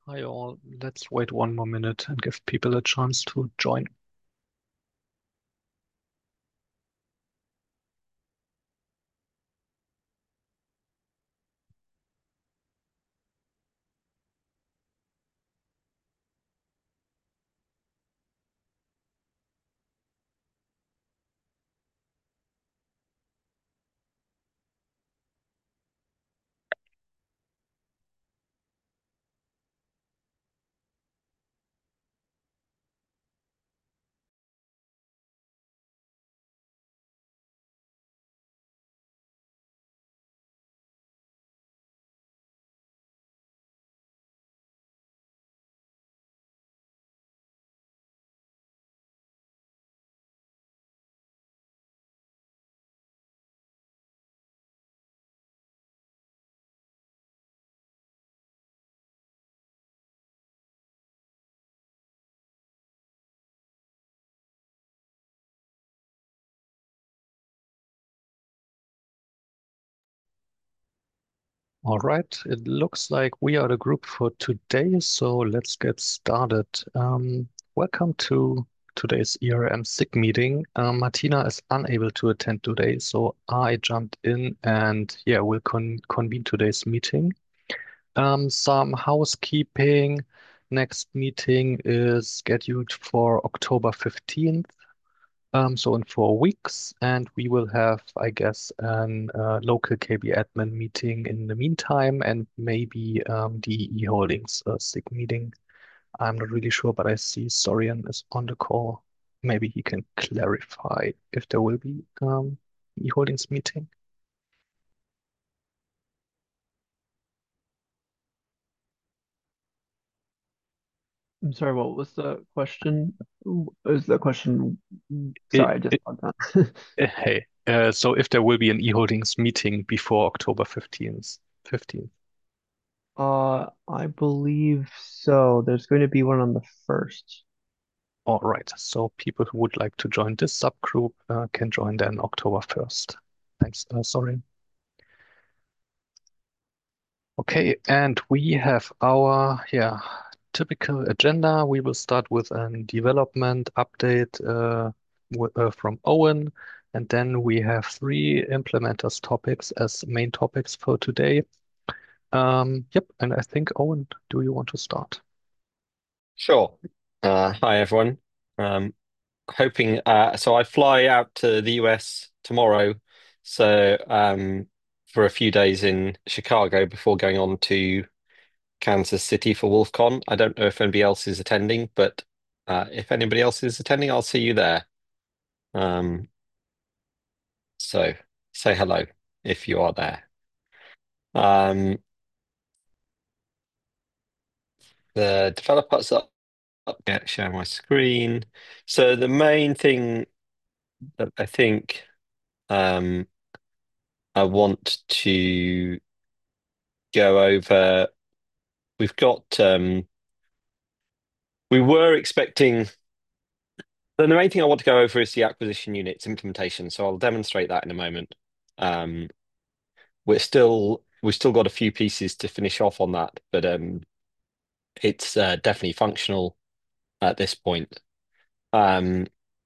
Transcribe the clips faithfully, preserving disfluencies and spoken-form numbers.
Hi all, let's wait one more minute and give people a chance to join. All right, it looks like we are the group for today, so let's get started. Um, welcome to today's E R M SIG meeting. Um, Martina is unable to attend today, so I jumped in and yeah, we'll con convene today's meeting. Um, some housekeeping. Next meeting is scheduled for October fifteenth. Um, so in four weeks, and we will have, I guess, an uh, local K B admin meeting in the meantime, and maybe um, the e-holdings uh, SIG meeting. I'm not really sure, but I see Sorian is on the call. Maybe he can clarify if there will be um, e-holdings meeting. I'm sorry, what was the question? Was the question? It, Sorry, I just it, logged on. eh, hey, uh, so if there will be an e-holdings meeting before October fifteenth, fifteenth. Uh, I believe so. There's going to be one on the first. All right, so people who would like to join this subgroup uh, can join then October first. Thanks, uh, sorry. Okay, and we have our yeah typical agenda. We will start with a development update uh, w uh, from Owen, and then we have three implementers topics as main topics for today. Um, yep, and I think Owen, do you want to start? Sure. Uh, hi everyone. Um, hoping uh, so I fly out to the U S tomorrow, so um, for a few days in Chicago before going on to Kansas City for WolfCon. I don't know if anybody else is attending, but uh, if anybody else is attending, I'll see you there. Um, so say hello if you are there. Um, the developers up, up yeah, share my screen. So the main thing that I think. Um, I want to go over. We've got, um, we were expecting, the main thing I want to go over is the acquisition units implementation. So I'll demonstrate that in a moment. Um, we're still, we've still got a few pieces to finish off on that, but um, it's uh, definitely functional at this point. Um,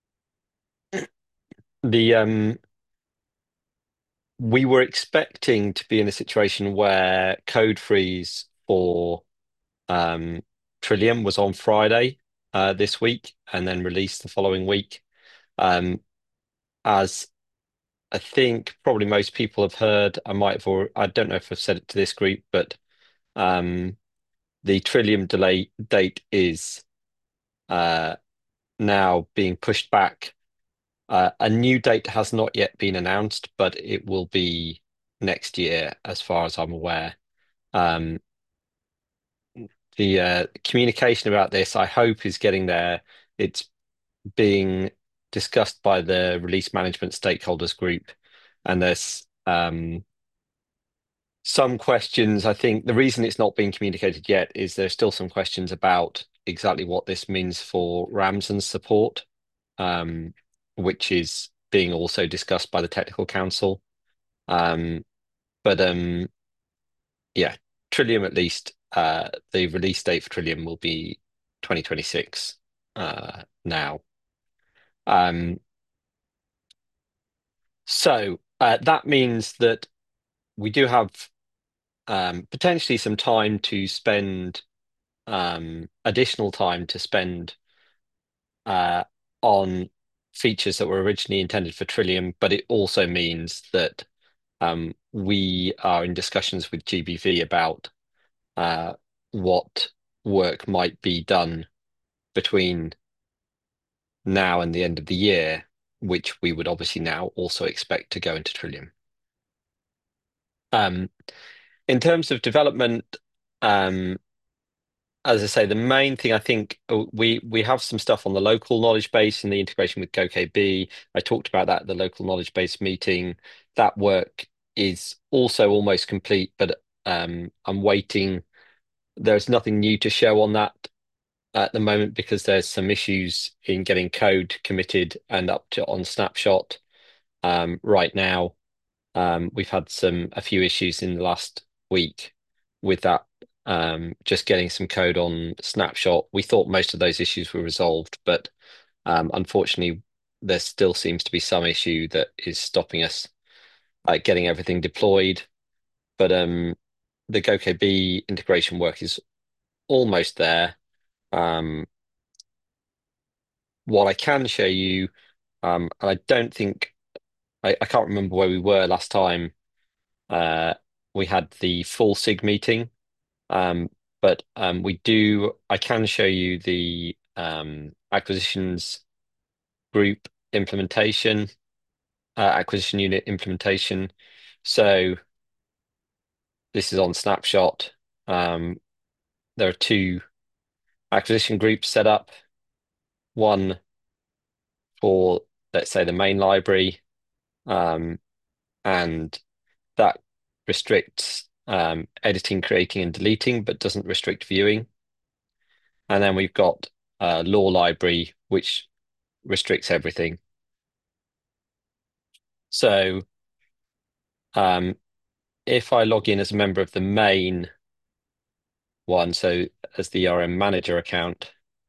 the um, we were expecting to be in a situation where code freeze for Um, Trillium was on Friday uh, this week and then released the following week. Um, as I think probably most people have heard, I might have, or I don't know if I've said it to this group, but um, the Trillium delay date is uh, now being pushed back. Uh, a new date has not yet been announced, but it will be next year, as far as I'm aware. Um, the uh, communication about this, I hope, is getting there. It's being discussed by the release management stakeholders group, and there's um, some questions. I think the reason it's not being communicated yet is there's still some questions about exactly what this means for Ramson's support, um, which is being also discussed by the technical council. Um, but um, yeah, Trillium at least uh, the release date for Trillium will be twenty twenty-six uh, now. Um, so uh, that means that we do have um, potentially some time to spend, um, additional time to spend uh, on features that were originally intended for Trillium, but it also means that um, we are in discussions with G B V about uh, what work might be done between now and the end of the year, which we would obviously now also expect to go into Trillium. Um, in terms of development, um, as I say, the main thing I think uh, we we have some stuff on the local knowledge base and the integration with GoKB. I talked about that at the local knowledge base meeting. That work is also almost complete, but um, I'm waiting. There's nothing new to show on that at the moment because there's some issues in getting code committed and up to on snapshot um, right now. Um, we've had some a few issues in the last week with that, um, just getting some code on snapshot. We thought most of those issues were resolved, but um, unfortunately, there still seems to be some issue that is stopping us uh, getting everything deployed. But um, the GoKB integration work is almost there. Um, what I can show you, um, and I don't think I, I can't remember where we were last time. Uh, we had the full SIG meeting, um, but um, we do. I can show you the um, acquisitions group implementation, uh, acquisition unit implementation. So this is on snapshot. Um, there are two acquisition groups set up. One for, let's say, the main library, um, and that restricts um, editing, creating, and deleting, but doesn't restrict viewing. And then we've got uh, law library, which restricts everything. So um, if I log in as a member of the main one, so as the E R M manager account,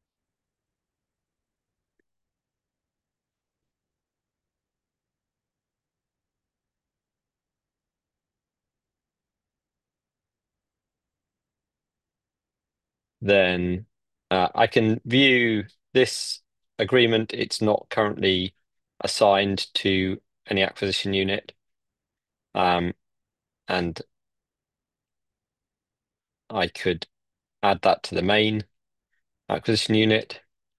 then uh, I can view this agreement. It's not currently assigned to any acquisition unit. Um, and I could add that to the main acquisition unit.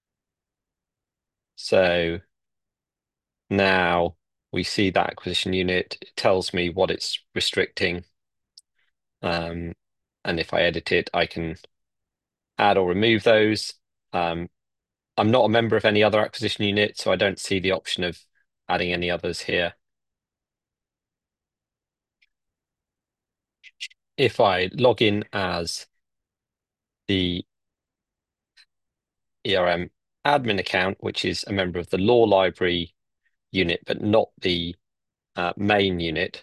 So now we see that acquisition unit. It tells me what it's restricting. Um, and if I edit it, I can add or remove those. Um, I'm not a member of any other acquisition unit, so I don't see the option of adding any others here. If I log in as the E R M admin account, which is a member of the law library unit, but not the uh, main unit,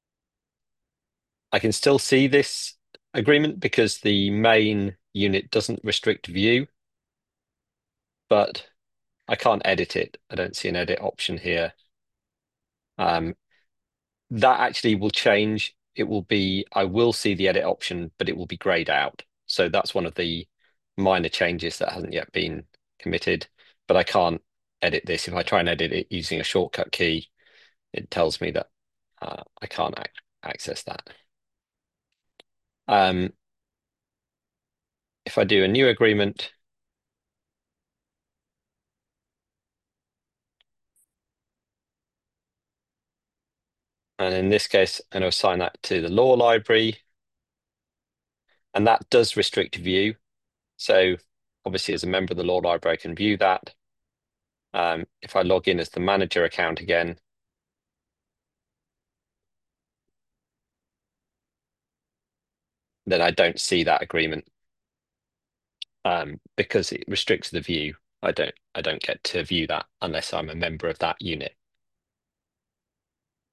I can still see this agreement because the main unit doesn't restrict view, but I can't edit it. I don't see an edit option here. Um, that actually will change. It will be, I will see the edit option, but it will be grayed out. So that's one of the minor changes that hasn't yet been committed, but I can't edit this. If I try and edit it using a shortcut key, it tells me that uh, I can't ac access that. Um, if I do a new agreement, and in this case, I'm going to assign that to the law library, and that does restrict view. So obviously, as a member of the law library, I can view that. Um, if I log in as the manager account again, then I don't see that agreement um, because it restricts the view. I don't I don't get to view that unless I'm a member of that unit.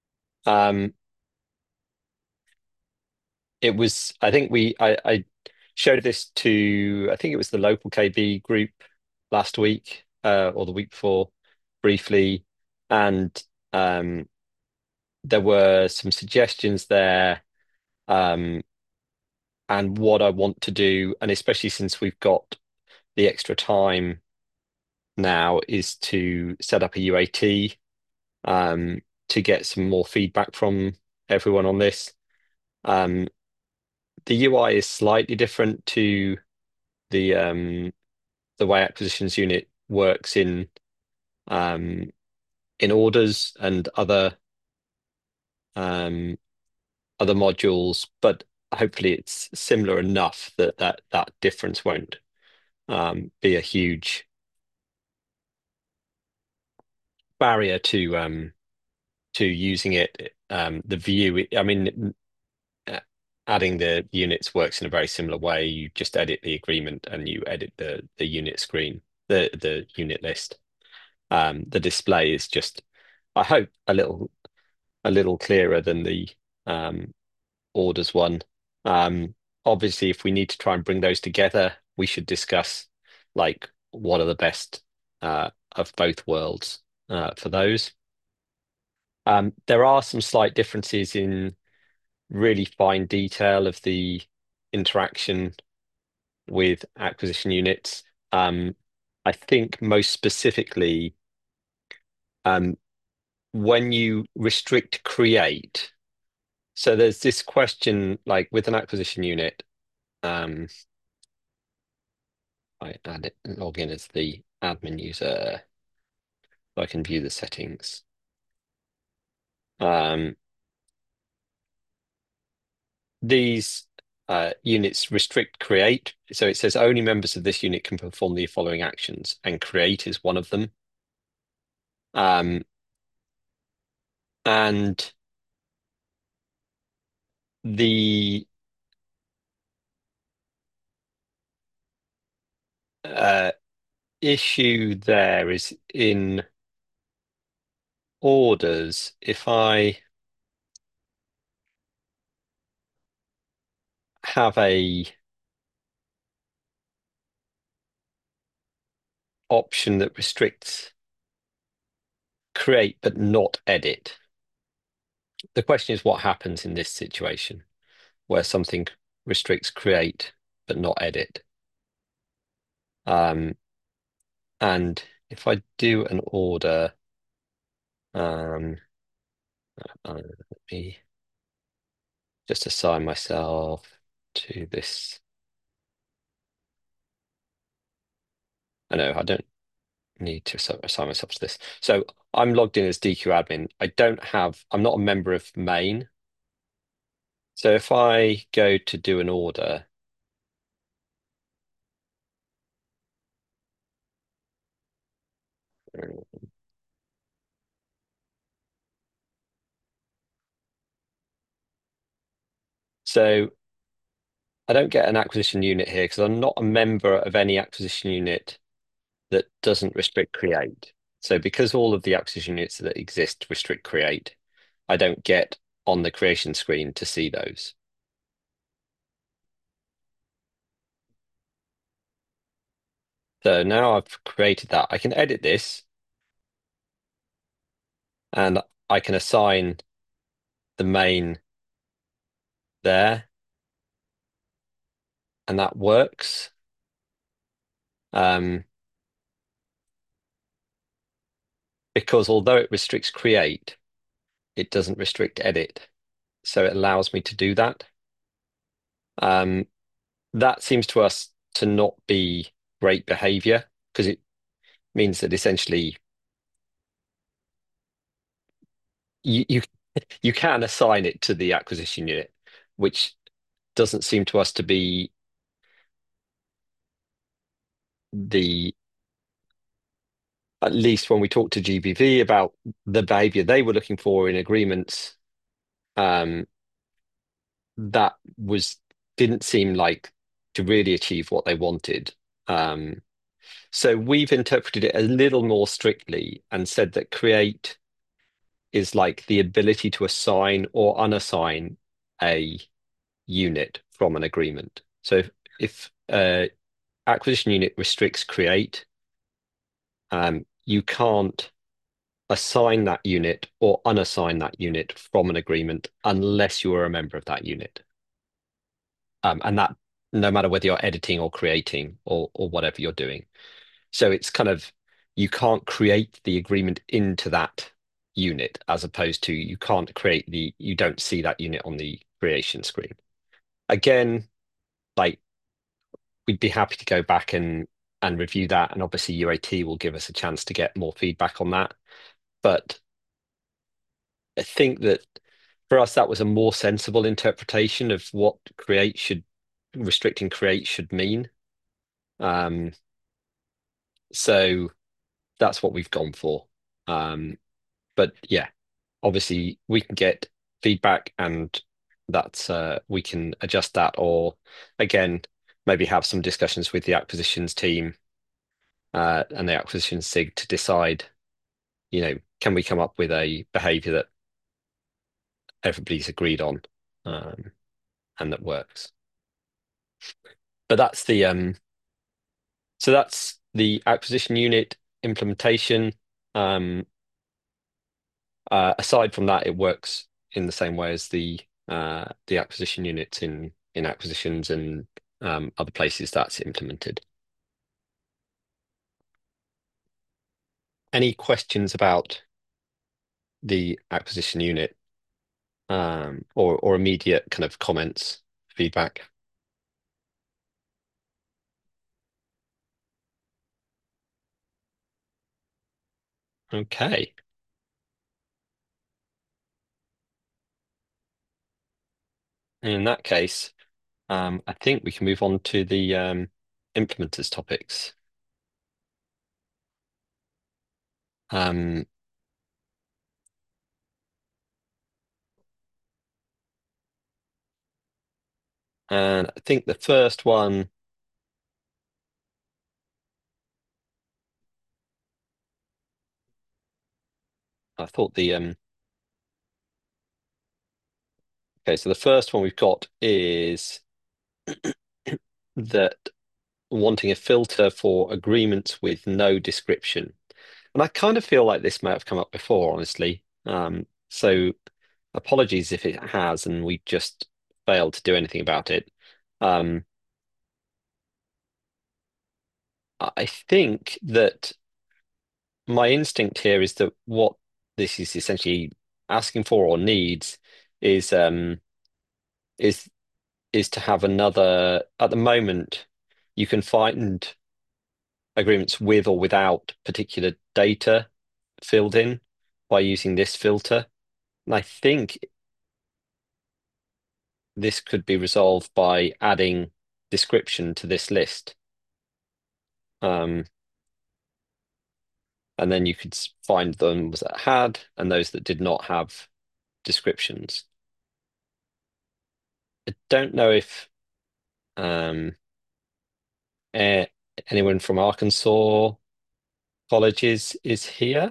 Um, it was I think we I, I showed this to, I think it was the local K B group last week uh, or the week before, briefly, and um, there were some suggestions there, um, and what I want to do, and especially since we've got the extra time now, is to set up a U A T um, to get some more feedback from everyone on this. Um, the U I is slightly different to the um, the way acquisitions unit works in um, in orders and other um, other modules, but hopefully it's similar enough that that, that difference won't um, be a huge barrier to um, to using it. Um, the view, I mean, uh, adding the units works in a very similar way. You just edit the agreement and you edit the the unit screen, the the unit list. Um, the display is just, I hope, a little a little clearer than the um, orders one. Um, obviously, if we need to try and bring those together, we should discuss like what are the best uh, of both worlds uh, for those. Um, there are some slight differences in really fine detail of the interaction with acquisition units. Um, I think most specifically, um, when you restrict create, so there's this question like with an acquisition unit, um, I add it, log in as the admin user so I can view the settings. Um, these uh, units restrict create. So it says only members of this unit can perform the following actions, and create is one of them. Um, and the uh, issue there is in orders. If I have a option that restricts create but not edit, the question is what happens in this situation where something restricts create but not edit. Um, and if I do an order, um, uh, let me just assign myself to this. I know I don't need to assign myself to this. So I'm logged in as D Q admin. I don't have, I'm not a member of main. So if I go to do an order, so I don't get an acquisition unit here because I'm not a member of any acquisition unit that doesn't restrict create. So because all of the acquisition units that exist restrict create, I don't get on the creation screen to see those. So now I've created that, I can edit this and I can assign the main there, and that works. Um, because although it restricts create, it doesn't restrict edit. So it allows me to do that. Um, that seems to us to not be great behavior because it means that essentially you, you you can assign it to the acquisition unit, which doesn't seem to us to be the, at least when we talk to G B V about the behavior they were looking for in agreements, um, that was didn't seem like to really achieve what they wanted. Um, so we've interpreted it a little more strictly and said that create is like the ability to assign or unassign a unit from an agreement. So if, if uh, acquisition unit restricts create, um, you can't assign that unit or unassign that unit from an agreement unless you are a member of that unit. Um, and that no matter whether you're editing or creating or or whatever you're doing. So it's kind of you can't create the agreement into that unit as opposed to you can't create the you don't see that unit on the creation screen. Again, like we'd be happy to go back and and review that, and obviously U A T will give us a chance to get more feedback on that. But I think that for us that was a more sensible interpretation of what create should restricting create should mean. Um, so that's what we've gone for. Um, but yeah, obviously we can get feedback and that's uh, we can adjust that, or again, maybe have some discussions with the acquisitions team uh, and the acquisitions sig to decide, you know, can we come up with a behavior that everybody's agreed on um, and that works. But that's the um, so that's the acquisition unit implementation. Um, uh, aside from that, it works in the same way as the uh, the acquisition units in in acquisitions and um, other places that's implemented. Any questions about the acquisition unit um, or or immediate kind of comments, feedback? Okay. In that case, um, I think we can move on to the um, implementers topics. Um, and I think the first one, I thought the um, okay, so the first one we've got is that wanting a filter for agreements with no description. And I kind of feel like this may have come up before, honestly. Um, so apologies if it has and we just failed to do anything about it. Um, I think that my instinct here is that what this is essentially asking for or needs is um, is is to have another. At the moment, you can find agreements with or without particular data filled in by using this filter. And I think this could be resolved by adding description to this list. Um, and then you could find those that had and those that did not have descriptions. I don't know if um, eh, anyone from Arkansas colleges is here.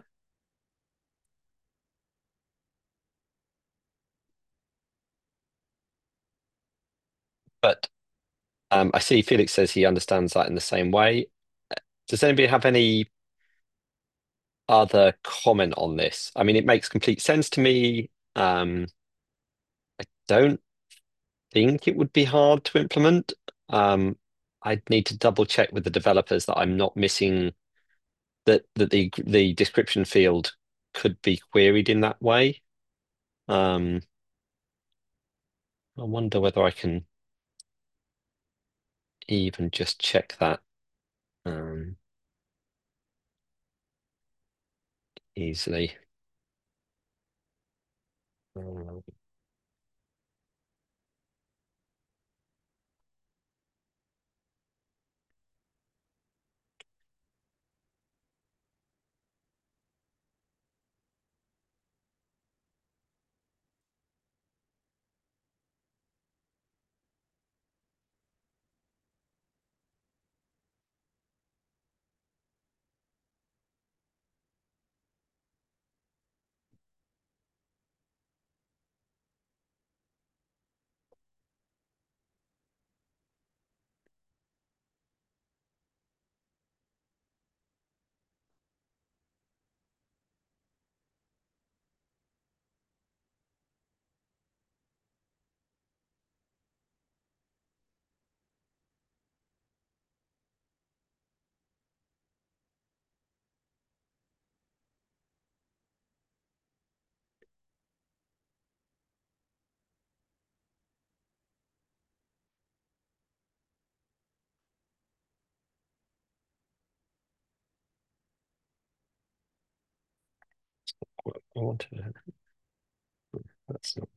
But um, I see Felix says he understands that in the same way. Does anybody have any other comment on this? I mean, it makes complete sense to me. Um, I don't think it would be hard to implement. Um, I'd need to double check with the developers that I'm not missing that that the the description field could be queried in that way. Um, I wonder whether I can even just check that um, easily. Uh, I want to. That's not.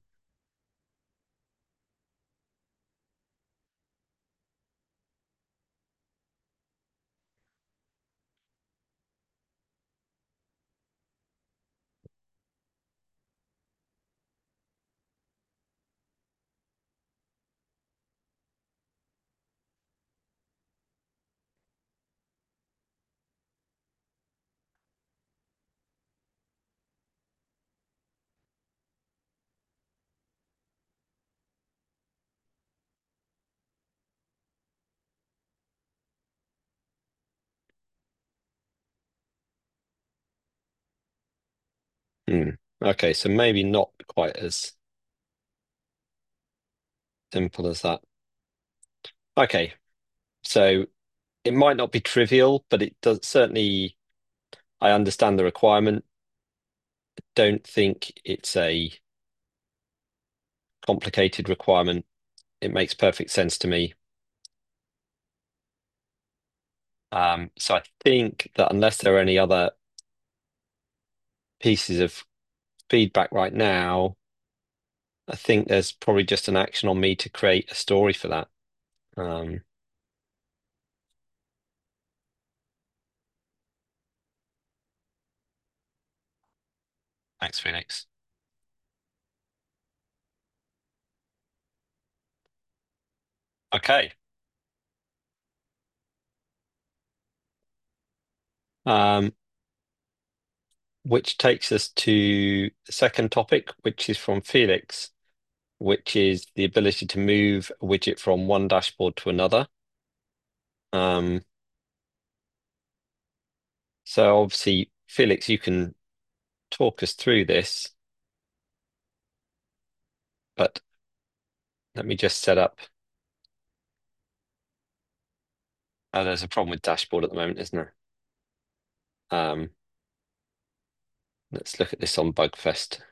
Hmm. Okay, so maybe not quite as simple as that. Okay, so it might not be trivial, but it does certainly, I understand the requirement. Don't think it's a complicated requirement. It makes perfect sense to me. Um, so I think that unless there are any other pieces of feedback right now, I think there's probably just an action on me to create a story for that. Um, thanks, Phoenix. Okay. Um, which takes us to the second topic, which is from Felix, which is the ability to move a widget from one dashboard to another. Um, so obviously, Felix, you can talk us through this, but let me just set up. Oh, there's a problem with dashboard at the moment, isn't there? Um, let's look at this on Bugfest.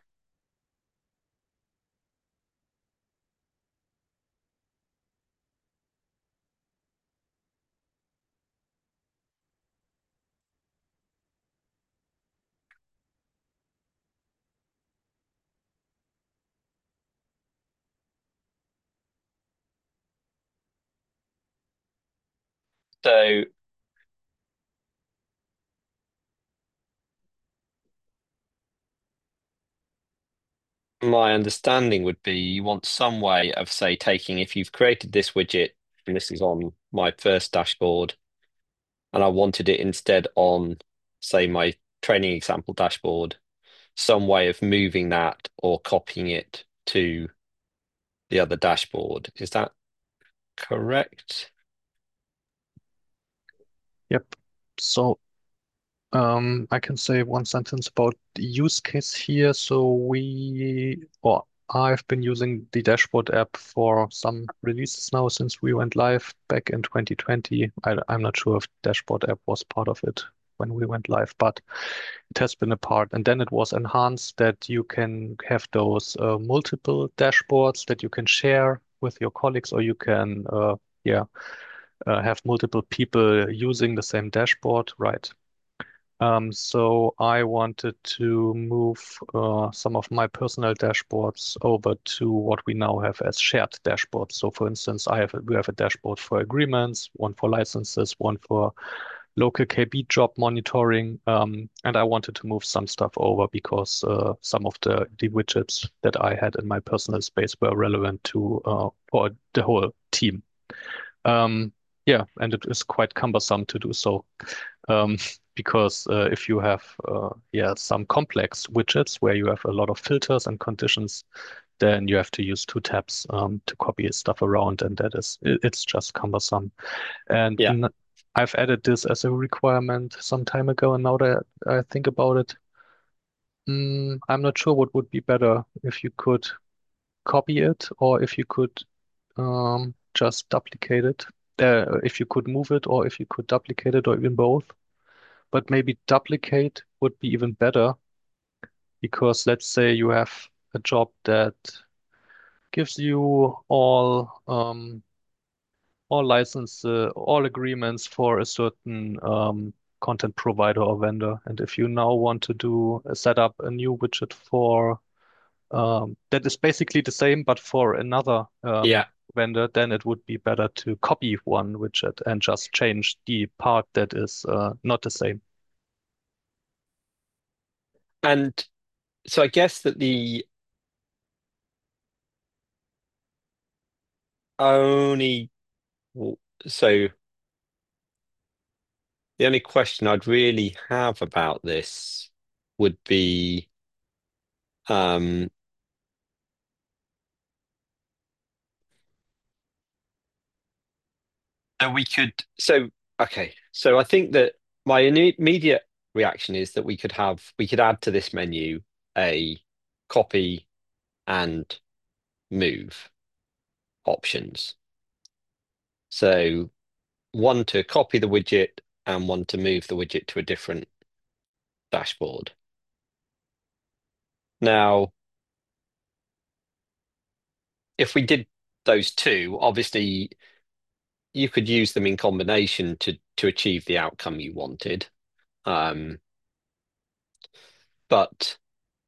So my understanding would be you want some way of, say, taking, if you've created this widget, and this is on my first dashboard, and I wanted it instead on, say, my training example dashboard, some way of moving that or copying it to the other dashboard. Is that correct? Yep. So um, I can say one sentence about the use case here. So we, or I've been using the dashboard app for some releases now since we went live back in twenty twenty. I, I'm not sure if dashboard app was part of it when we went live, but it has been a part. And then it was enhanced that you can have those uh, multiple dashboards that you can share with your colleagues, or you can, uh, yeah, uh, have multiple people using the same dashboard, right? Um, so I wanted to move uh, some of my personal dashboards over to what we now have as shared dashboards. So for instance, I have we have a dashboard for agreements, one for licenses, one for local K B job monitoring, um, and I wanted to move some stuff over because uh, some of the, the widgets that I had in my personal space were relevant to uh, for the whole team. Um, yeah, and it is quite cumbersome to do so. Um, because uh, if you have uh, yeah some complex widgets where you have a lot of filters and conditions, then you have to use two tabs um, to copy stuff around, and that is it, it's just cumbersome. And Yeah. n I've added this as a requirement some time ago, and now that I think about it, mm, I'm not sure what would be better if you could copy it or if you could um, just duplicate it. Uh, if you could move it or if you could duplicate it or even both. But maybe duplicate would be even better because let's say you have a job that gives you all um, all license uh, all agreements for a certain um, content provider or vendor. And if you now want to do uh, set up a new widget for um, that is basically the same, but for another um, Yeah. vendor, then it would be better to copy one widget and just change the part that is uh, not the same. And so I guess that the only, so the only question I'd really have about this would be, um, and we could, so, okay. So I think that my imme- immediate reaction is that we could have, we could add to this menu a copy and move options. So one to copy the widget and one to move the widget to a different dashboard. Now, if we did those two, obviously you could use them in combination to to achieve the outcome you wanted. Um, but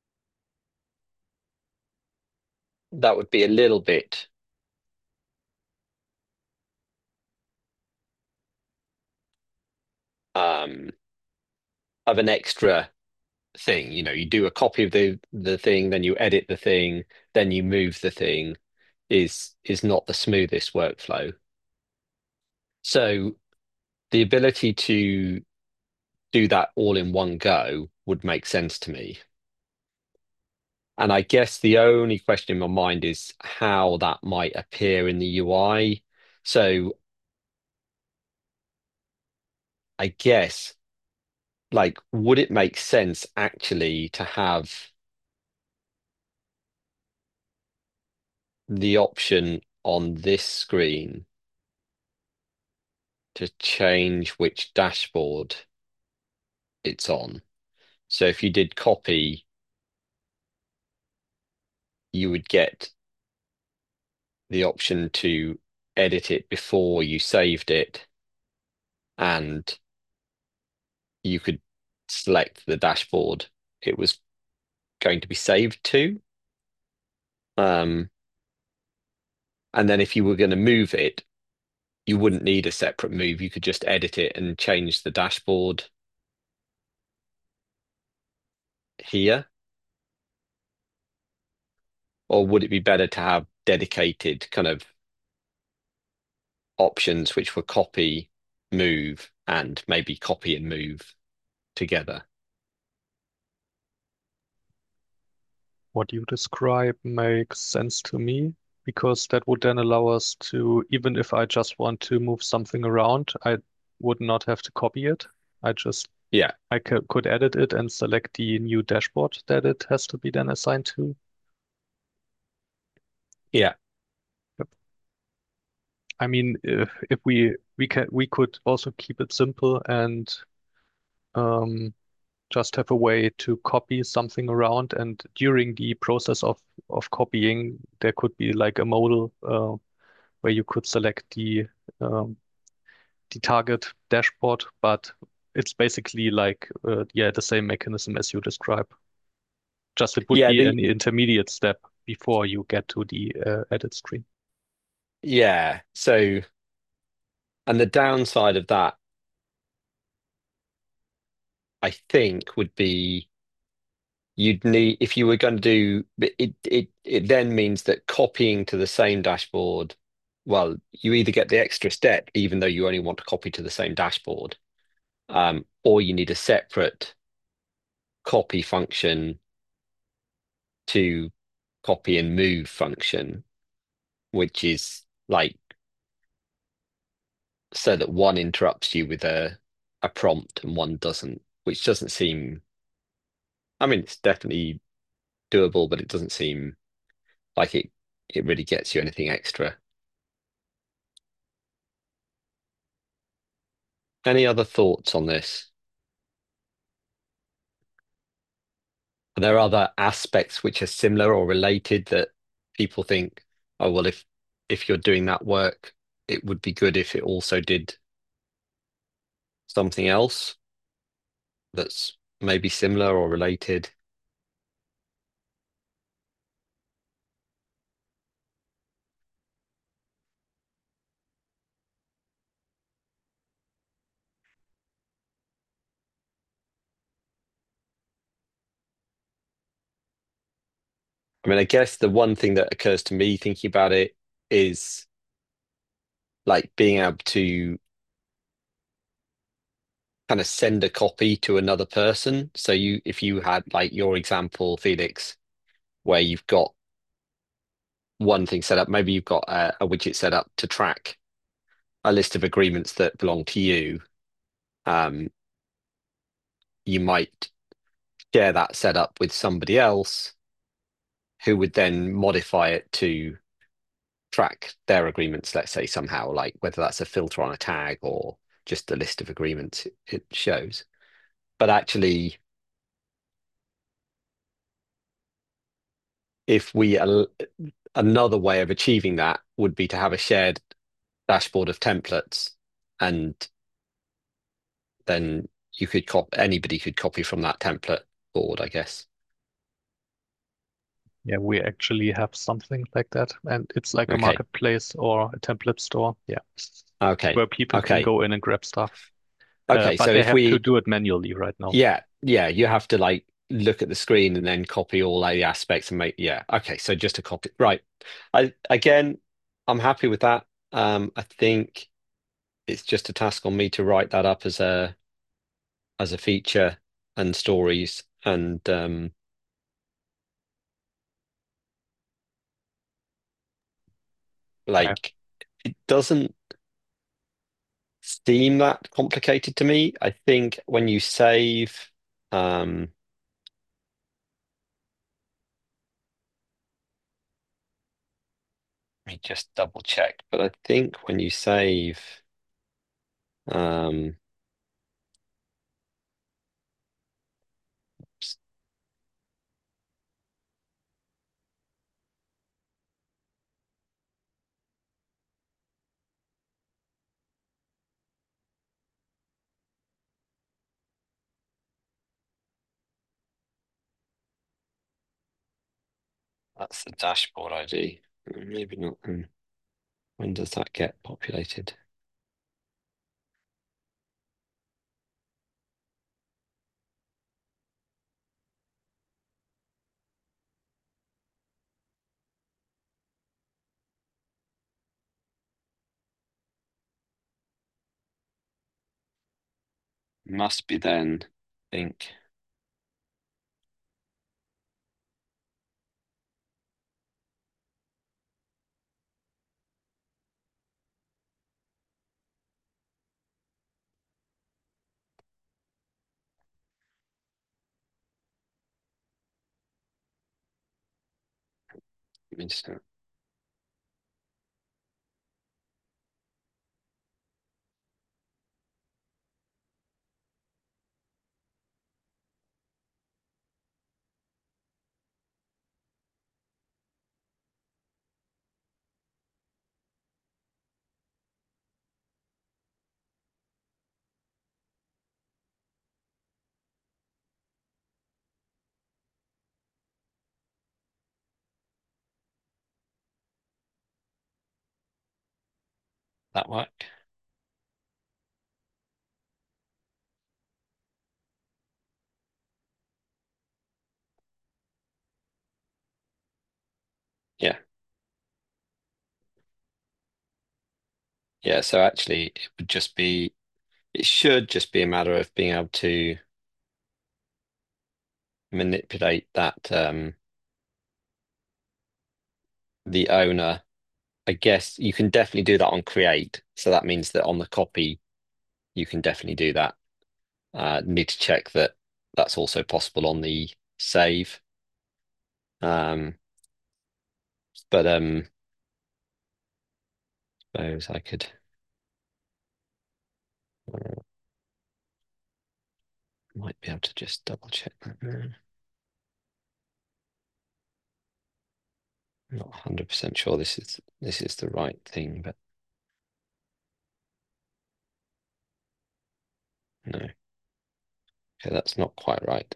that would be a little bit um, of an extra thing. You know, you do a copy of the the thing, then you edit the thing, then you move the thing, is is not the smoothest workflow. So the ability to do that all in one go would make sense to me. And I guess the only question in my mind is how that might appear in the U I. So I guess, like, would it make sense actually to have the option on this screen to change which dashboard it's on? So if you did copy, you would get the option to edit it before you saved it, and you could select the dashboard it was going to be saved to. Um, and then if you were going to move it, you wouldn't need a separate move. You could just edit it and change the dashboard here. Or would it be better to have dedicated kind of options which were copy, move, and maybe copy and move together? What you describe makes sense to me because that would then allow us to, even if I just want to move something around, I would not have to copy it. I just Yeah, I could could edit it and select the new dashboard that it has to be then assigned to. yeah, Yep. I mean, if if we we can we could also keep it simple and um, just have a way to copy something around, and during the process of of copying, there could be like a modal uh, where you could select the um, the target dashboard, but it's basically like uh, yeah the same mechanism as you describe. Just it would yeah. be The an intermediate step before you get to the uh, edit screen. yeah. So, and the downside of that, I think, would be you'd need if you were going to do it, it it then means that copying to the same dashboard, well, you either get the extra step even though you only want to copy to the same dashboard, um, or you need a separate copy function to copy and move function, which is like so that one interrupts you with a a prompt and one doesn't, which doesn't seem, I mean, it's definitely doable, but it doesn't seem like it it really gets you anything extra. Any other thoughts on this? Are there other aspects which are similar or related that people think, oh, well, if if you're doing that work, it would be good if it also did something else? that's maybe similar or related? I mean, I guess the one thing that occurs to me thinking about it is like being able to kind of send a copy to another person. So you, if you had like your example, Felix, where you've got one thing set up, maybe you've got a, a widget set up to track a list of agreements that belong to you. Um, you might share that setup with somebody else who would then modify it to track their agreements, let's say somehow, like whether that's a filter on a tag or just a list of agreements it shows. But actually, if we al- another way of achieving that would be to have a shared dashboard of templates, and then you could copy anybody could copy from that template board, I guess. Yeah, we actually have something like that, and it's like a Okay. marketplace or a template store. Yeah, Okay. where people can Okay. go in and grab stuff. Uh, Okay. but So they if have to we, do it manually right now. yeah, yeah, you have to like look at the screen and then copy all the aspects and make, yeah. Okay. So just a copy. Right. I, again, I'm happy with that. Um, I think it's just a task on me to write that up as a, as a feature and stories and, um, Okay. like it doesn't seem that complicated to me. I think when you save, um, let me just double check, but I think when you save, um, that's the dashboard I D. Maybe not. Hmm. When does that get populated? Must be then, I think. Let me just, that work? Yeah. Yeah. So actually, it would just be, it should just be a matter of being able to manipulate that, um, the owner. I guess you can definitely do that on create. So that means that on the copy, you can definitely do that. Uh, need to check that that's also possible on the save. Um, but um, suppose I could, uh, might be able to just double check that now. I'm not one hundred percent sure this is this is the right thing, but no. Okay, that's not quite right.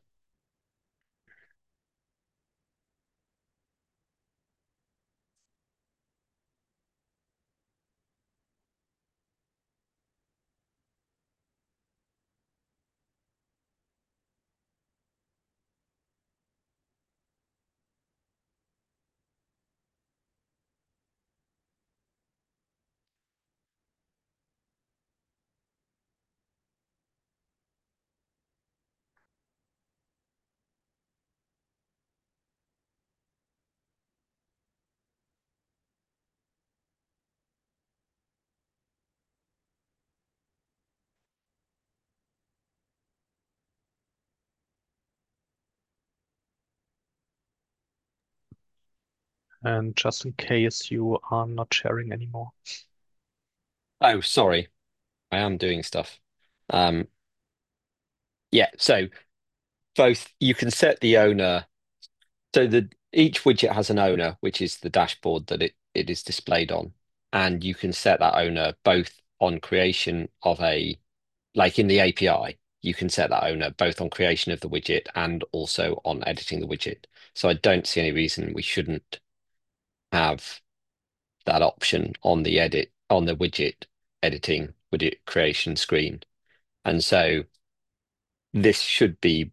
And just in case you are not sharing anymore. Oh, sorry. I am doing stuff. Um, yeah, so both you can set the owner. So the each widget has an owner, which is the dashboard that it, it is displayed on. And you can set that owner both on creation of a, like in the A P I, you can set that owner both on creation of the widget and also on editing the widget. So I don't see any reason we shouldn't have that option on the edit, on the widget editing, widget creation screen. And so this should be,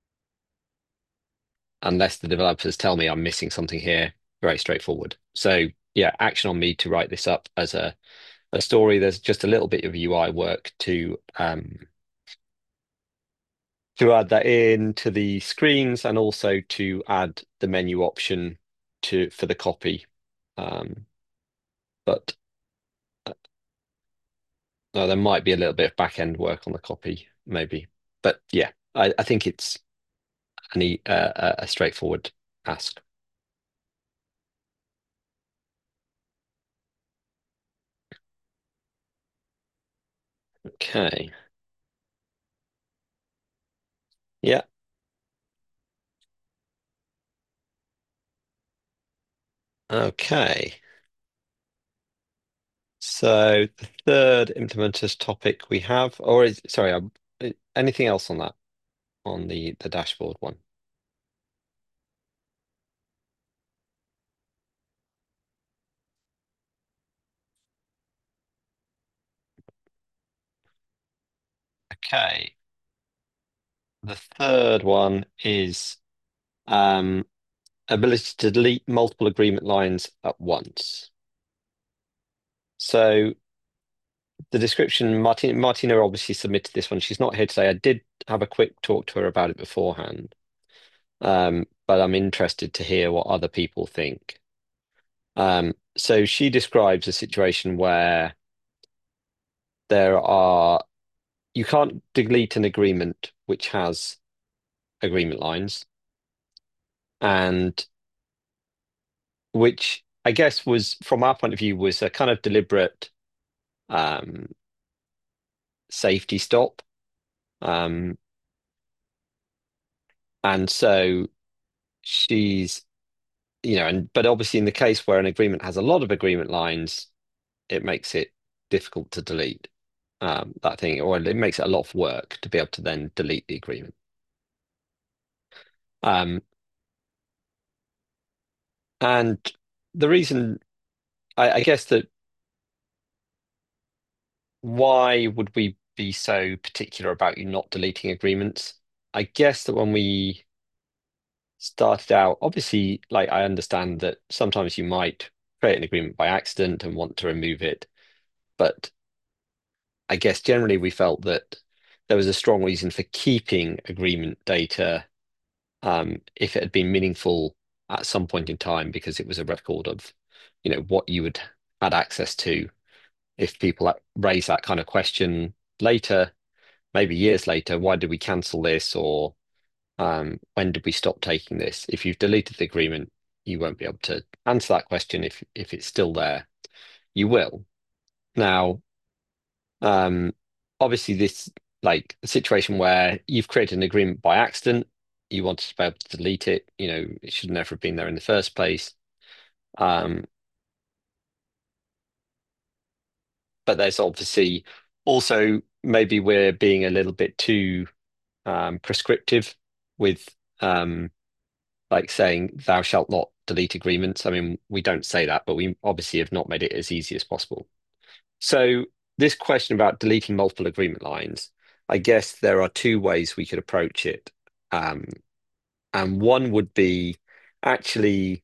unless the developers tell me I'm missing something here, very straightforward. So yeah, action on me to write this up as a, a story. There's just a little bit of U I work to um, to add that in to the screens and also to add the menu option to for the copy. Um, but uh, no, there might be a little bit of back end work on the copy, maybe. But yeah, I, I think it's an, e- uh, a a straightforward ask. Okay. Yeah. Okay. So the third implementers topic we have, or is sorry, um, uh, anything else on that on the the dashboard one? Okay. The third one is um, ability to delete multiple agreement lines at once. So the description, Martin, Martina obviously submitted this one. She's not here today. I did have a quick talk to her about it beforehand, um, but I'm interested to hear what other people think. Um, so she describes a situation where there are you can't delete an agreement which has agreement lines, and which I guess was, from our point of view, was a kind of deliberate um, safety stop. Um, and so she's, you know, and but obviously in the case where an agreement has a lot of agreement lines, it makes it difficult to delete um, that thing, or it makes it a lot of work to be able to then delete the agreement. Um, and the reason, I, I guess that why would we be so particular about you not deleting agreements? I guess that when we started out, obviously, like I understand that sometimes you might create an agreement by accident and want to remove it, but I guess generally we felt that there was a strong reason for keeping agreement data um, if it had been meaningful at some point in time, because it was a record of, you know, what you would had access to. If people raise that kind of question later, maybe years later, why did we cancel this? Or um, when did we stop taking this? If you've deleted the agreement, you won't be able to answer that question. If if it's still there, you will. Now, um, obviously, this like a situation where you've created an agreement by accident, you wanted to be able to delete it. You know, it should never have been there in the first place. Um, but there's obviously also maybe we're being a little bit too um, prescriptive with um, like saying thou shalt not delete agreements. I mean, we don't say that, but we obviously have not made it as easy as possible. So this question about deleting multiple agreement lines, I guess there are two ways we could approach it. Um, and one would be actually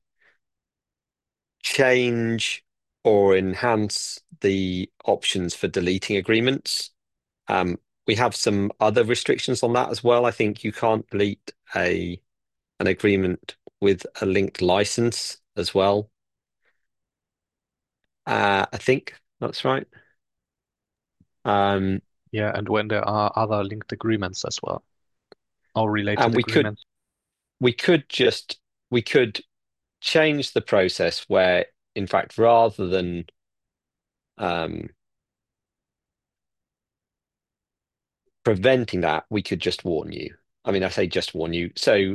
change or enhance the options for deleting agreements. Um, we have some other restrictions on that as well. I think you can't delete a an agreement with a linked license as well. Uh, I think that's right. Um, Yeah, and when there are other linked agreements as well, or related and we could agreements. we could just we could change the process where, in fact, rather than um, preventing that, we could just warn you. I mean, I say just warn you. So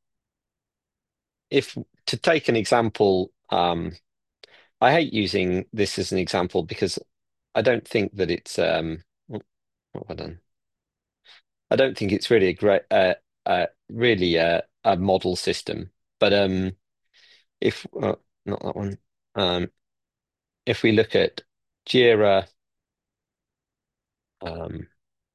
if to take an example, um, I hate using this as an example because I don't think that it's um, what what have I done? I don't think it's really a great, uh, uh, really a, a model system. But um, if uh, not that one, um, if we look at Jira, um,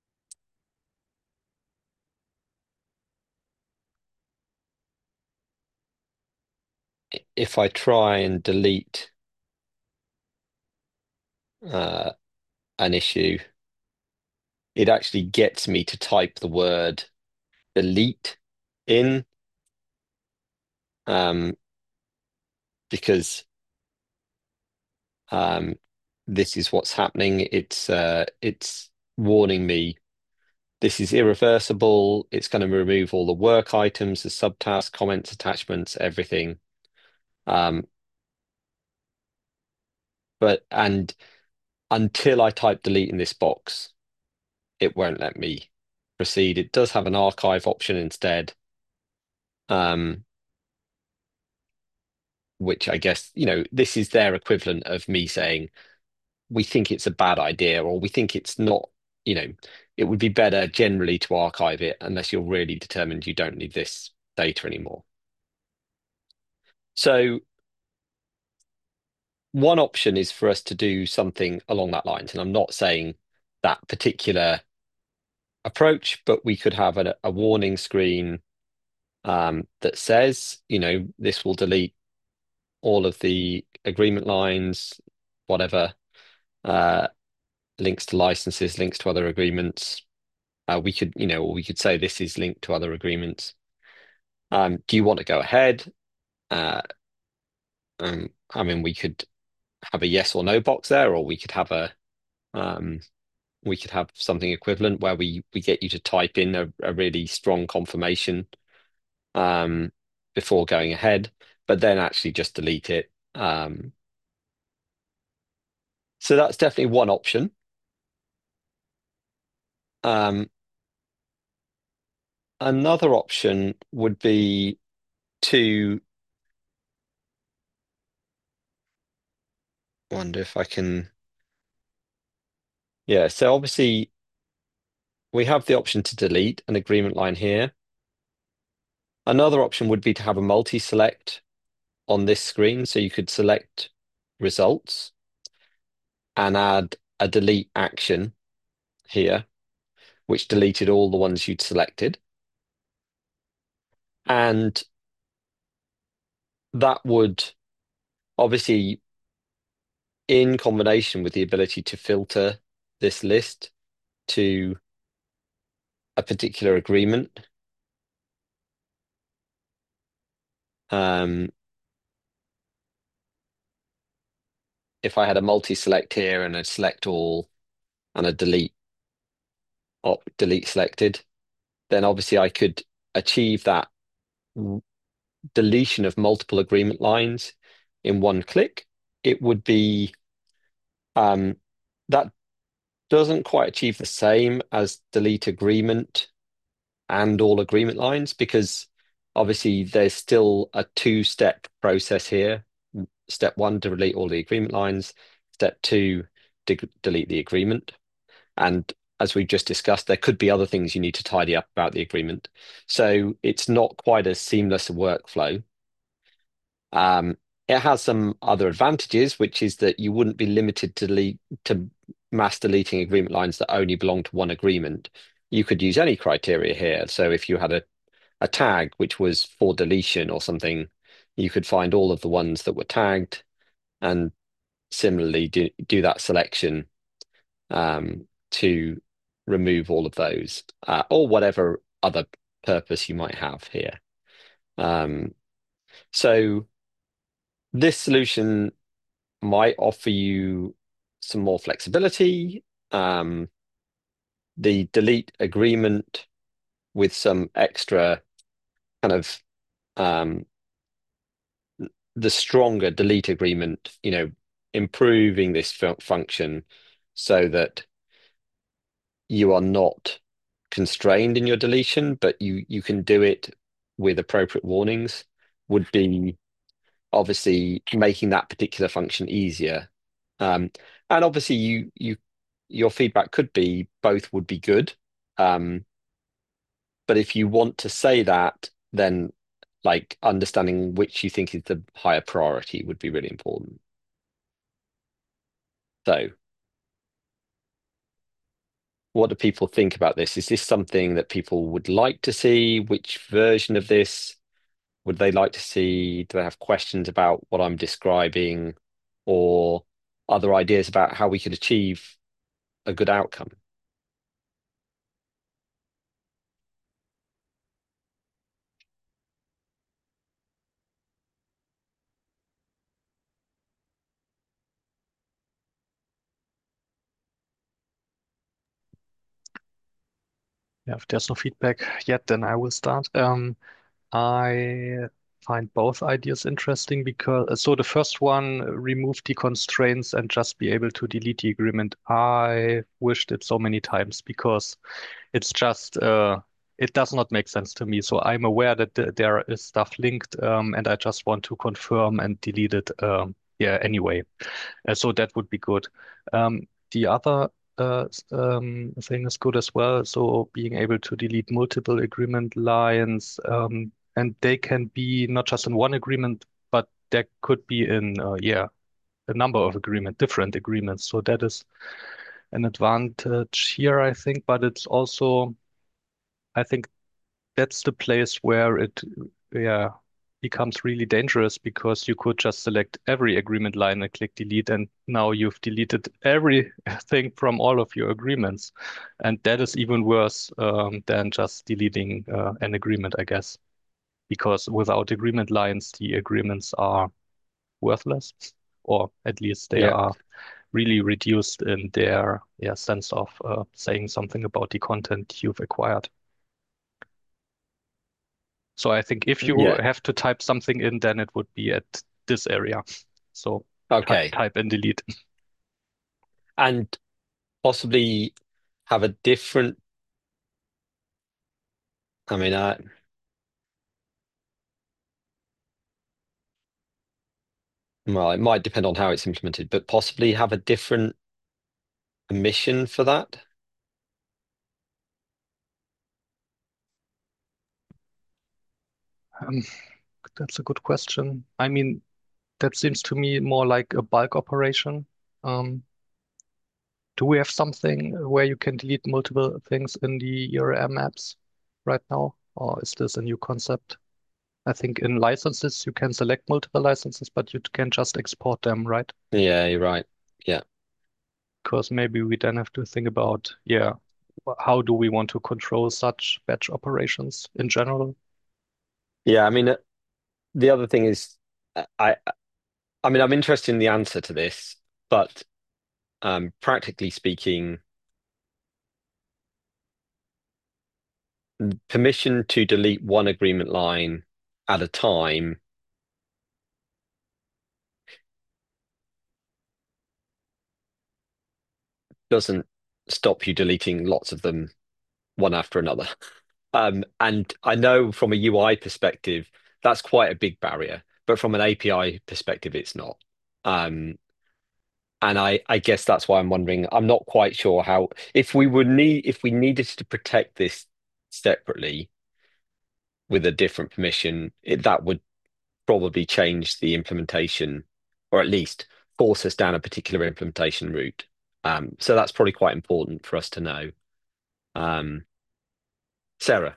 if I try and delete uh, an issue, it actually gets me to type the word delete in, um, because um, this is what's happening. It's uh, it's warning me this is irreversible. It's going to remove all the work items, the subtasks, comments, attachments, everything. Um, but and until I type delete in this box, it won't let me proceed. It does have an archive option instead, um, which I guess, you know, this is their equivalent of me saying, we think it's a bad idea, or we think it's not, you know, it would be better generally to archive it unless you're really determined you don't need this data anymore. So one option is for us to do something along that lines, and I'm not saying that particular approach, but we could have a, a warning screen um, that says, you know, this will delete all of the agreement lines, whatever, uh, links to licenses, links to other agreements. Uh, we could, you know, or we could say this is linked to other agreements. Um, do you want to go ahead? Uh, um, I mean, we could have a yes or no box there, or we could have a um, we could have something equivalent where we we get you to type in a, a really strong confirmation um, before going ahead, but then actually just delete it. Um, so that's definitely one option. Um, another option would be to wonder if I can. Yeah, so obviously we have the option to delete an agreement line here. Another option would be to have a multi-select on this screen. So you could select results and add a delete action here, which deleted all the ones you'd selected. And that would obviously, in combination with the ability to filter this list to a particular agreement, um, if I had a multi-select here and a select all and a delete op delete selected, then obviously I could achieve that deletion of multiple agreement lines in one click. It would be um, that doesn't quite achieve the same as delete agreement and all agreement lines, because obviously there's still a two-step process here. Step one, to delete all the agreement lines. Step two, to delete the agreement. And as we've just discussed, there could be other things you need to tidy up about the agreement. So it's not quite as seamless a workflow. Um, it has some other advantages, which is that you wouldn't be limited to delete to mass deleting agreement lines that only belong to one agreement. You could use any criteria here. So if you had a, a tag which was for deletion or something, you could find all of the ones that were tagged and similarly do, do that selection um, to remove all of those uh, or whatever other purpose you might have here. Um, so this solution might offer you some more flexibility. Um, the delete agreement with some extra kind of um, the stronger delete agreement, you know, improving this fu function so that you are not constrained in your deletion, but you you can do it with appropriate warnings would be obviously making that particular function easier. Um, and obviously you you your feedback could be both would be good. Um, but if you want to say that, then like understanding which you think is the higher priority would be really important. So what do people think about this? Is this something that people would like to see? Which version of this would they like to see? Do they have questions about what I'm describing or other ideas about how we could achieve a good outcome? Yeah, if there's no feedback yet, then I will start. Um, I find both ideas interesting because uh, so the first one, uh, remove the constraints and just be able to delete the agreement. I wished it so many times because it's just uh, it does not make sense to me. So I'm aware that th there is stuff linked, um, and I just want to confirm and delete it. Um, yeah, anyway. Uh, so that would be good. Um, the other uh, s- um, thing is good as well. So being able to delete multiple agreement lines, um, and they can be not just in one agreement, but there could be in uh, yeah a number of agreement, different agreements. So that is an advantage here, I think. But it's also, I think that's the place where it, yeah, becomes really dangerous because you could just select every agreement line and click delete, and now you've deleted everything from all of your agreements. And that is even worse um, than just deleting uh, an agreement, I guess, because without agreement lines, the agreements are worthless, or at least they Yeah. are really reduced in their yeah, sense of uh, saying something about the content you've acquired. So I think if you Yeah. have to type something in, then it would be at this area. So type Okay. type and delete. And possibly have a different, I mean, uh, well, it might depend on how it's implemented, but possibly have a different permission for that. Um, that's a good question. I mean, that seems to me more like a bulk operation. Um, do we have something where you can delete multiple things in the E R M apps right now, or is this a new concept? I think in licenses you can select multiple licenses, but you can just export them, right? Yeah, you're right. Yeah. Because maybe we then have to think about, yeah, wh- how do we want to control such batch operations in general? Yeah, I mean, uh, the other thing is, uh, I, I mean, I'm interested in the answer to this, but um, practically speaking, permission to delete one agreement line at a time doesn't stop you deleting lots of them one after another. Um, and I know from a U I perspective, that's quite a big barrier, but from an A P I perspective, it's not. Um, and I I guess that's why I'm wondering. I'm not quite sure how if we would need if we needed to protect this separately with a different permission, it, that would probably change the implementation, or at least force us down a particular implementation route. Um, so that's probably quite important for us to know. Um, Sarah,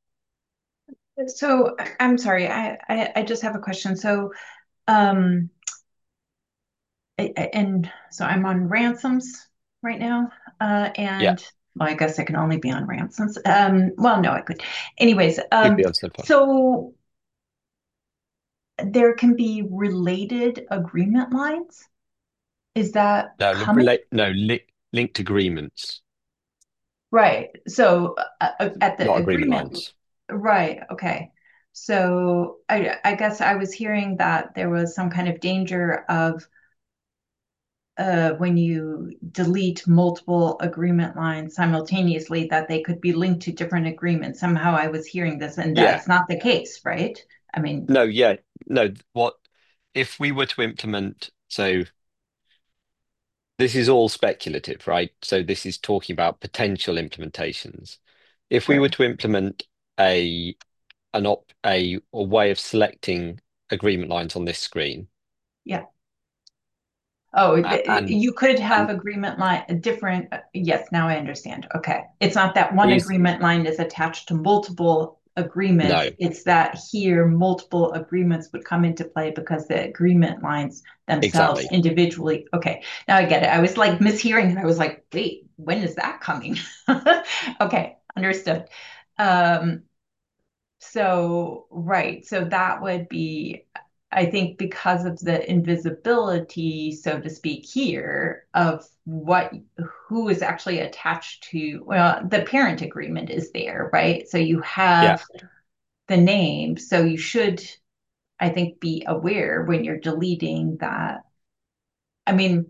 So I- I'm sorry, I, I, I just have a question. So, um, I, I- and so I'm on ransoms right now, uh, yeah, and well, I guess I can only be on ransoms. Um, well, no, I could. Anyways, you'd um, be on Snowplow. so there can be related agreement lines. Is that No, li- common? relate, no, li linked agreements, Right. So uh, uh, at the not agreement agreement, lines. right. Okay. So I, I guess I was hearing that there was some kind of danger of uh, when you delete multiple agreement lines simultaneously, that they could be linked to different agreements. Somehow I was hearing this, and Yeah, that's not the case, right? I mean, no, yeah, no. What if we were to implement? So this is all speculative, right? So this is talking about potential implementations. If we were sure. to implement a an op a, a way of selecting agreement lines on this screen, Yeah. Oh, uh, th- and you could have and agreement line, different, uh, yes, now I understand. Okay. It's not that one these agreement line is attached to multiple agreements. no, It's that here multiple agreements would come into play because the agreement lines themselves exactly. individually. Okay. Now I get it. I was like mishearing and I was like, wait, when is that coming? Okay. Understood. Um, so, right. So that would be, I think, because of the invisibility, so to speak, here of what, who is actually attached to, well, the parent agreement is there, right? So you Yeah. have the name. So you should, I think, be aware when you're deleting that. I mean,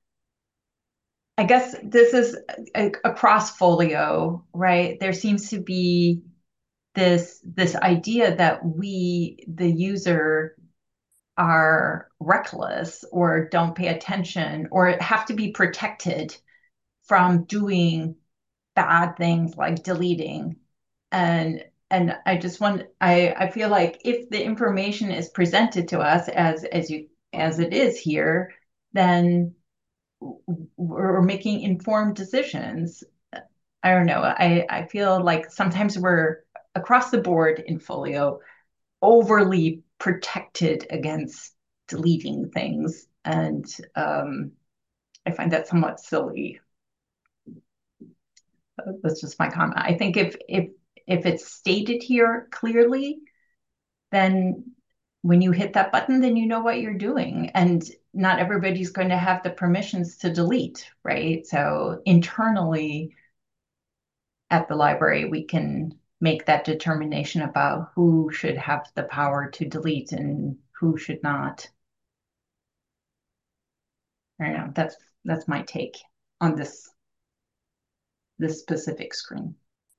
I guess this is a, a cross folio, right? There seems to be this this idea that we, the user, are reckless or don't pay attention or have to be protected from doing bad things like deleting. And and I just want I I feel like if the information is presented to us as as you as it is here, then we're making informed decisions. I don't know. I I feel like sometimes we're across the board in Folio overly protected against deleting things. And um, I find that somewhat silly. That's just my comment. I think if if if it's stated here clearly, then when you hit that button, then you know what you're doing. And not everybody's going to have the permissions to delete, right? So internally at the library, we can make that determination about who should have the power to delete and who should not. I don't know. That's that's my take on this this specific screen.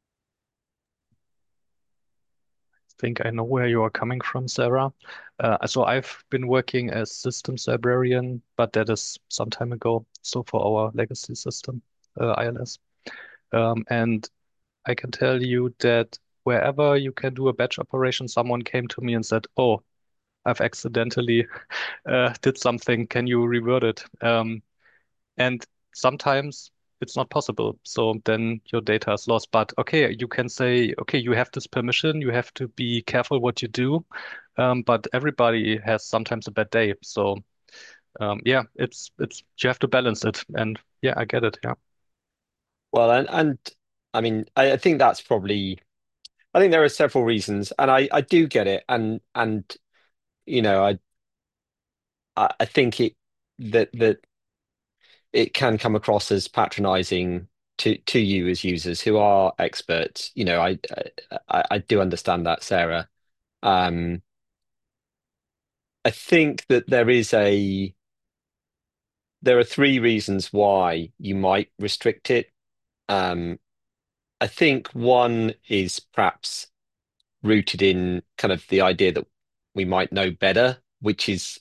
Think I know where you are coming from, Sarah. Uh, so I've been working as systems librarian, but that is some time ago. So for our legacy system, uh, I L S. Um, and I can tell you that wherever you can do a batch operation, someone came to me and said, "Oh, I've accidentally uh, did something. Can you revert it?" Um, and sometimes it's not possible. So then your data is lost. But okay, you can say, okay, you have this permission. You have to be careful what you do. Um, but everybody has sometimes a bad day. So um, yeah, it's it's you have to balance it. And yeah, I get it. Yeah. Well, and and I mean, I, I think that's probably. I think there are several reasons, and I I do get it, and and you know, I I I think it that that it can come across as patronizing to to you as users who are experts. You know, I I, I do understand that, Sarah. Um, I think that there is a there are three reasons why you might restrict it. Um, I think one is perhaps rooted in kind of the idea that we might know better, which is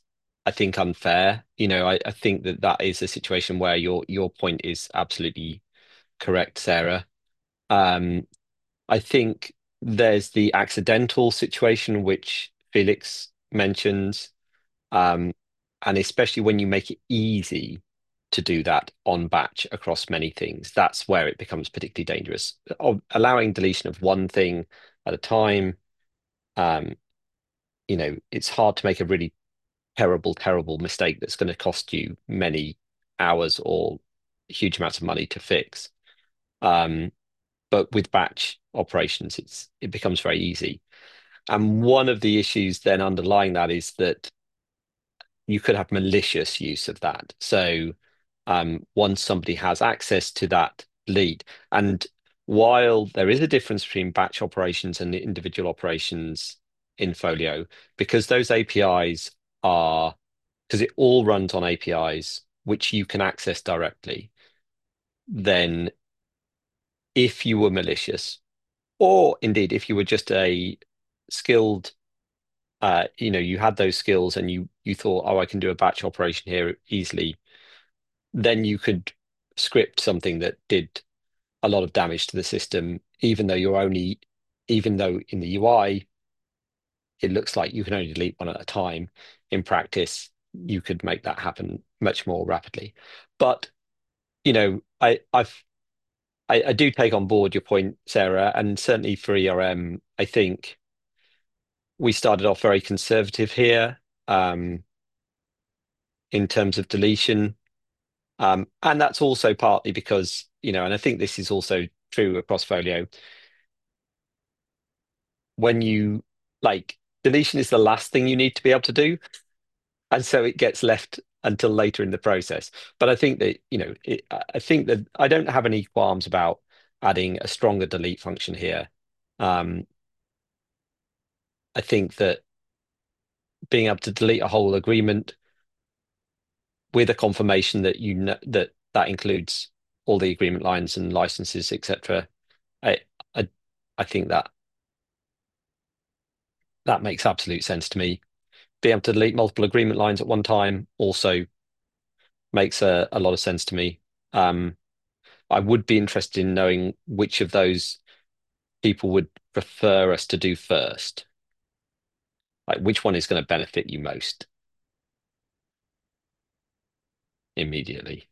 I think, unfair. You know, I, I think that that is a situation where your your point is absolutely correct, Sarah. Um, I think there's the accidental situation which Felix mentions, um, and especially when you make it easy to do that on batch across many things, that's where it becomes particularly dangerous. Of allowing deletion of one thing at a time, um, you know, it's hard to make a really terrible, terrible mistake that's going to cost you many hours or huge amounts of money to fix. Um, but with batch operations, it's it becomes very easy. And one of the issues then underlying that is that you could have malicious use of that. So um, once somebody has access to that lead, and while there is a difference between batch operations and individual operations in Folio, because those A P Is are, because it all runs on A P Is which you can access directly, then if you were malicious, or indeed if you were just a skilled, uh, you know, you had those skills and you you thought, oh, I can do a batch operation here easily, then you could script something that did a lot of damage to the system, even though you're only, even though in the U I it looks like you can only delete one at a time. In practice, you could make that happen much more rapidly. But you know, I I've I, I do take on board your point, Sarah, and certainly for E R M, I think we started off very conservative here, um, in terms of deletion. Um, and that's also partly because, you know, and I think this is also true across Folio. When you like, deletion is the last thing you need to be able to do. And so it gets left until later in the process. But I think that, you know, it, I think that I don't have any qualms about adding a stronger delete function here. Um, I think that being able to delete a whole agreement with a confirmation that you know that that includes all the agreement lines and licenses, et cetera. I, I I think that that makes absolute sense to me. Being able to delete multiple agreement lines at one time also makes a, a lot of sense to me. Um, I would be interested in knowing which of those people would prefer us to do first. Like which one is going to benefit you most immediately.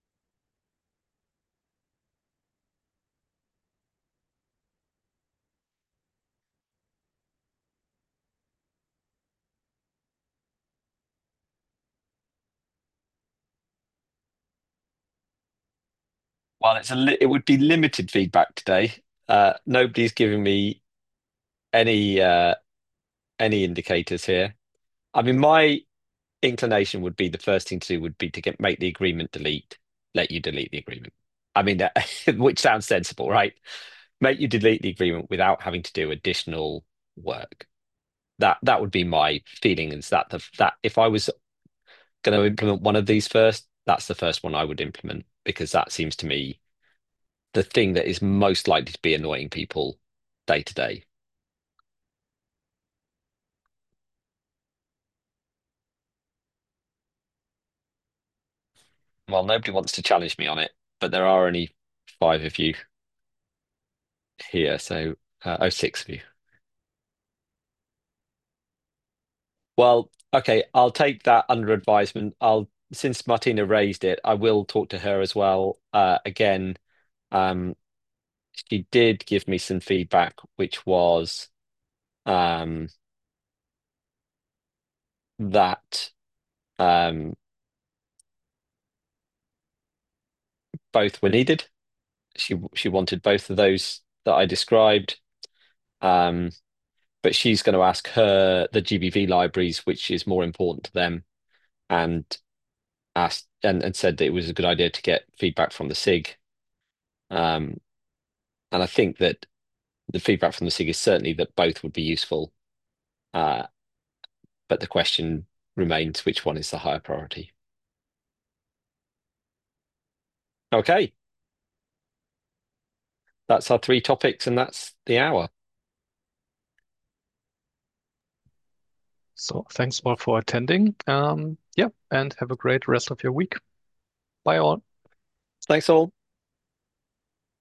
Well, it's a li it would be limited feedback today. Uh, nobody's giving me any uh, any indicators here. I mean, my inclination would be the first thing to do would be to get make the agreement delete, let you delete the agreement. I mean, that, which sounds sensible, right? Make you delete the agreement without having to do additional work. That that would be my feeling is that the that if I was going to implement one of these first, that's the first one I would implement because that seems to me the thing that is most likely to be annoying people day to day. Well, nobody wants to challenge me on it, but there are only five of you here, so uh, oh, six of you. Well, okay, I'll take that under advisement. I'll since Martina raised it, I will talk to her as well. Uh, again, um, she did give me some feedback, which was um, that um, both were needed. She she wanted both of those that I described. Um, but she's going to ask her the G B V libraries, which is more important to them, and asked and, and said that it was a good idea to get feedback from the S I G. Um, and I think that the feedback from the S I G is certainly that both would be useful. Uh, but the question remains, which one is the higher priority? Okay. That's our three topics, and that's the hour. So thanks all for attending. Um, yeah, and have a great rest of your week. Bye all. Thanks all.